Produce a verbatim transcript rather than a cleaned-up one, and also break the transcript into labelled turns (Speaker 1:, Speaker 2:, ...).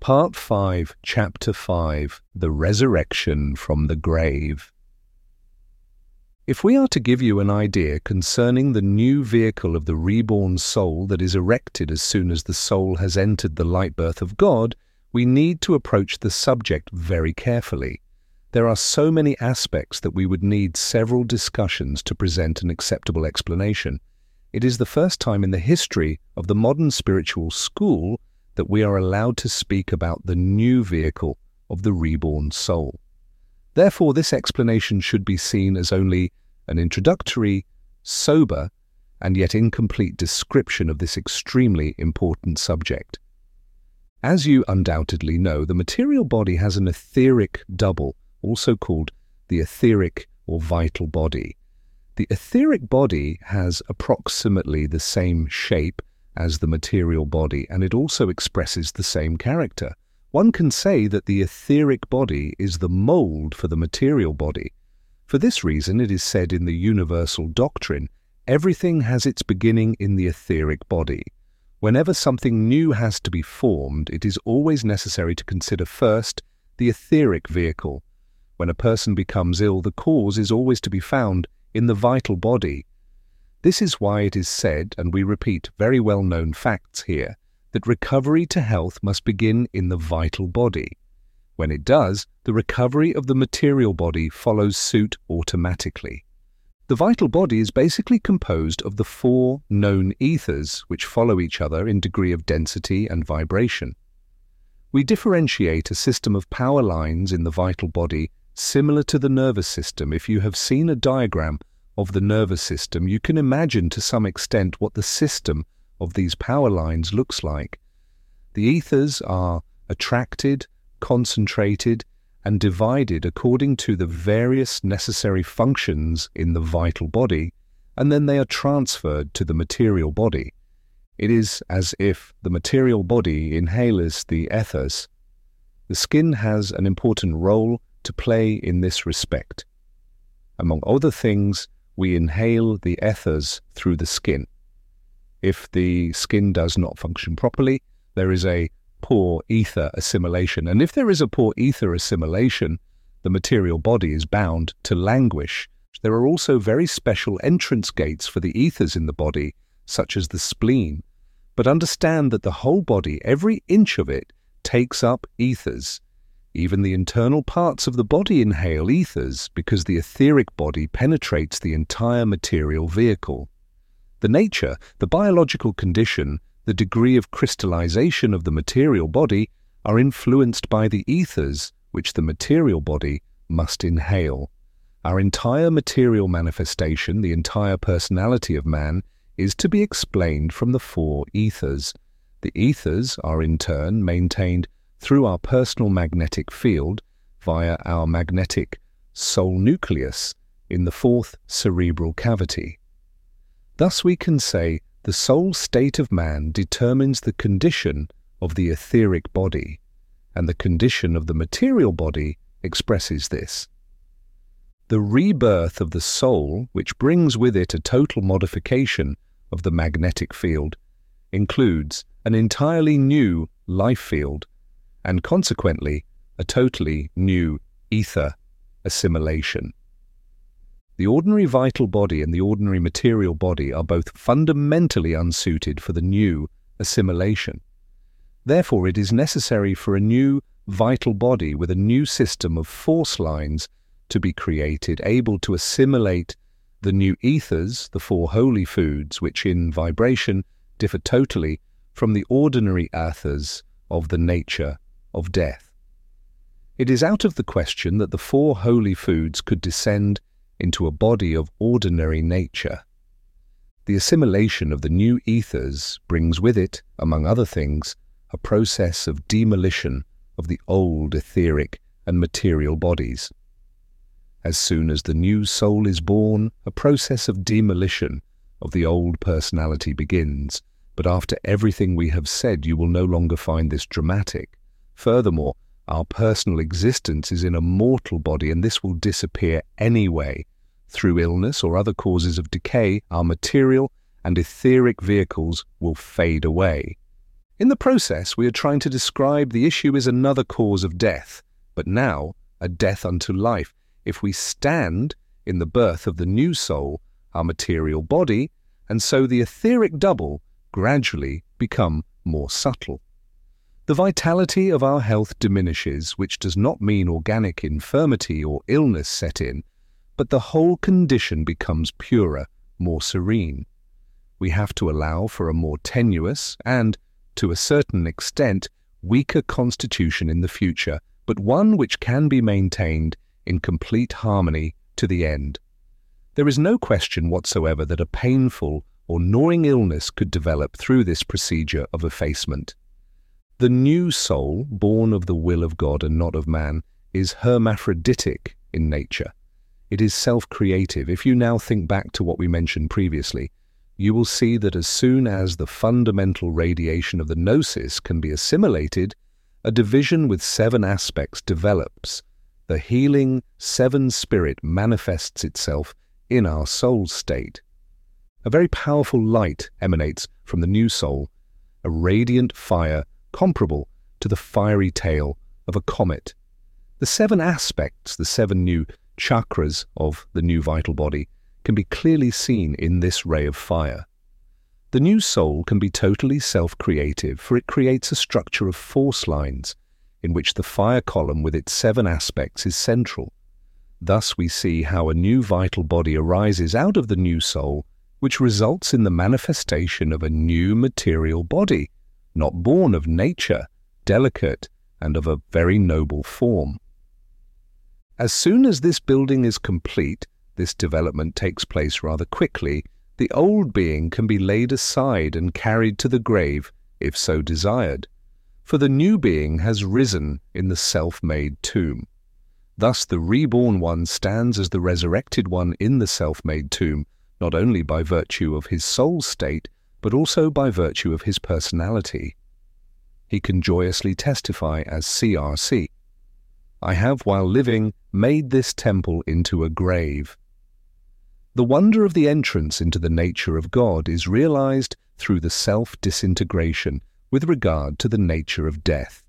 Speaker 1: Part five, Chapter five, The Resurrection from the Grave. If we are to give you an idea concerning the new vehicle of the reborn soul that is erected as soon as the soul has entered the light birth of God, we need to approach the subject very carefully. There are so many aspects that we would need several discussions to present an acceptable explanation. It is the first time in the history of the modern spiritual school that we are allowed to speak about the new vehicle of the reborn soul. Therefore, this explanation should be seen as only an introductory, sober, and yet incomplete description of this extremely important subject. As you undoubtedly know, the material body has an etheric double, also called the etheric or vital body. The etheric body has approximately the same shape as the material body, and it also expresses the same character. One can say that the etheric body is the mold for the material body. For this reason, it is said in the universal doctrine, everything has its beginning in the etheric body. Whenever something new has to be formed, it is always necessary to consider first the etheric vehicle. When a person becomes ill, the cause is always to be found in the vital body. This is why it is said, and we repeat very well-known facts here, that recovery to health must begin in the vital body. When it does, the recovery of the material body follows suit automatically. The vital body is basically composed of the four known ethers which follow each other in degree of density and vibration. We differentiate a system of power lines in the vital body similar to the nervous system. If you have seen a diagram of the nervous system, you can imagine to some extent what the system of these power lines looks like. The ethers are attracted, concentrated, and divided according to the various necessary functions in the vital body, and then they are transferred to the material body. It is as if the material body inhales the ethers. The skin has an important role to play in this respect. Among other things, we inhale the ethers through the skin. If the skin does not function properly, there is a poor ether assimilation. And if there is a poor ether assimilation, the material body is bound to languish. There are also very special entrance gates for the ethers in the body, such as the spleen. But understand that the whole body, every inch of it, takes up ethers. Even the internal parts of the body inhale ethers because the etheric body penetrates the entire material vehicle. The nature, the biological condition, the degree of crystallization of the material body are influenced by the ethers which the material body must inhale. Our entire material manifestation, the entire personality of man, is to be explained from the four ethers. The ethers are in turn maintained through our personal magnetic field via our magnetic soul nucleus in the fourth cerebral cavity. Thus we can say the soul state of man determines the condition of the etheric body, and the condition of the material body expresses this. The rebirth of the soul, which brings with it a total modification of the magnetic field, includes an entirely new life field, and consequently a totally new ether assimilation. The ordinary vital body and the ordinary material body are both fundamentally unsuited for the new assimilation. Therefore, it is necessary for a new vital body with a new system of force lines to be created, able to assimilate the new ethers, the four holy foods, which in vibration differ totally from the ordinary ethers of the nature of death. It is out of the question that the four holy foods could descend into a body of ordinary nature. The assimilation of the new ethers brings with it, among other things, a process of demolition of the old etheric and material bodies. As soon as the new soul is born, a process of demolition of the old personality begins, but after everything we have said, you will no longer find this dramatic. Furthermore, our personal existence is in a mortal body, and this will disappear anyway. Through illness or other causes of decay, our material and etheric vehicles will fade away. In the process, we are trying to describe the issue is another cause of death, but now a death unto life, if we stand in the birth of the new soul, our material body, and so the etheric double gradually become more subtle. The vitality of our health diminishes, which does not mean organic infirmity or illness set in, but the whole condition becomes purer, more serene. We have to allow for a more tenuous and, to a certain extent, weaker constitution in the future, but one which can be maintained in complete harmony to the end. There is no question whatsoever that a painful or gnawing illness could develop through this procedure of effacement. The new soul, born of the will of God and not of man, is hermaphroditic in nature. It is self-creative. If you now think back to what we mentioned previously, you will see that as soon as the fundamental radiation of the gnosis can be assimilated, a division with seven aspects develops. The healing seven spirit manifests itself in our soul state. A very powerful light emanates from the new soul, a radiant fire comparable to the fiery tail of a comet. The seven aspects, the seven new chakras of the new vital body, can be clearly seen in this ray of fire. The new soul can be totally self-creative, for it creates a structure of force lines, in which the fire column with its seven aspects is central. Thus we see how a new vital body arises out of the new soul, which results in the manifestation of a new material body, not born of nature, delicate, and of a very noble form. As soon as this building is complete, this development takes place rather quickly, the old being can be laid aside and carried to the grave, if so desired, for the new being has risen in the self-made tomb. Thus the reborn one stands as the resurrected one in the self-made tomb, not only by virtue of his soul state, but also by virtue of his personality. He can joyously testify as C R C, "I have, while living, made this temple into a grave." The wonder of the entrance into the nature of God is realized through the self-disintegration with regard to the nature of death.